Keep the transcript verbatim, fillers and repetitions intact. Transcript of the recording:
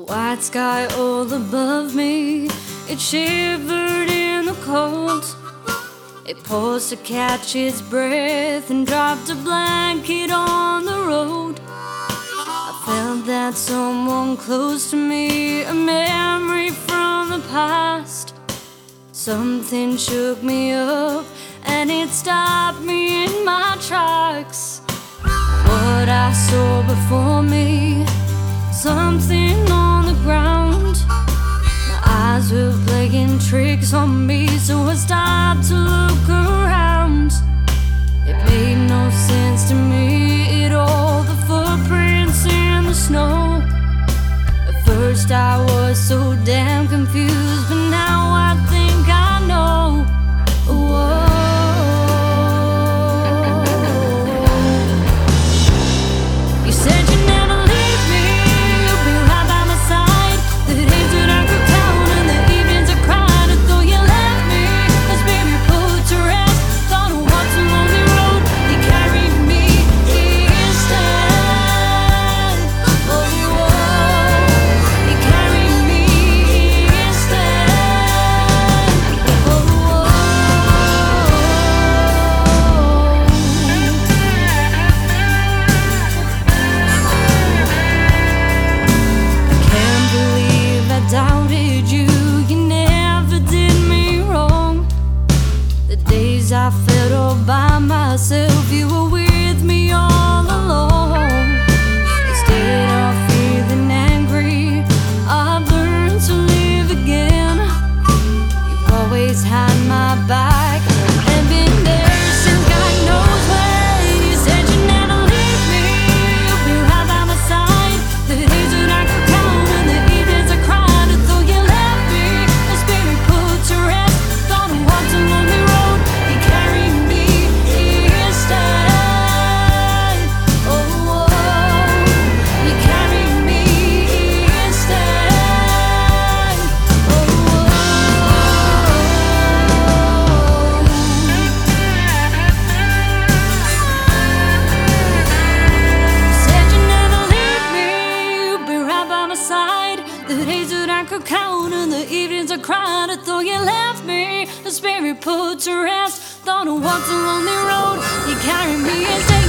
White sky all above me, it shivered in the cold. It paused to catch its breath and dropped a blanket on the road. I felt that someone close to me, a memory from the past. Something shook me up and it stopped me in my tracks. What I saw before me, something on the ground. My eyes were playing tricks on me, so I stopped to look around. It made no sense to me at all, the footprints in the snow. At first I was so damn confused, but now I think I know. Whoa. You said you never leave me, you'll be right by my side. The days that I could count and the evenings I cried, I thought you left me as baby put to rest. Thought I walked a lonely road, you carried me instead. Oh, you carried me instead. Oh, can't believe I doubted you, you never did me wrong. The days I felt all by myself, you were with me all along. Instead of feeling angry, I've learned to live again. You've always had my back and been there since God knows when. You said you never leave me, you'll be right by my side. The days that I could count and the evenings I cried, I thought you left me as baby put to rest. Thought I walked a lonely road, you carried me instead. Oh, you carried me instead. Oh, said you never leave me, you'd be right by my side. The days that I could count and the evenings I cried, I thought you left me, the spirit put to rest. Thought I walked a lonely road, you carried me instead.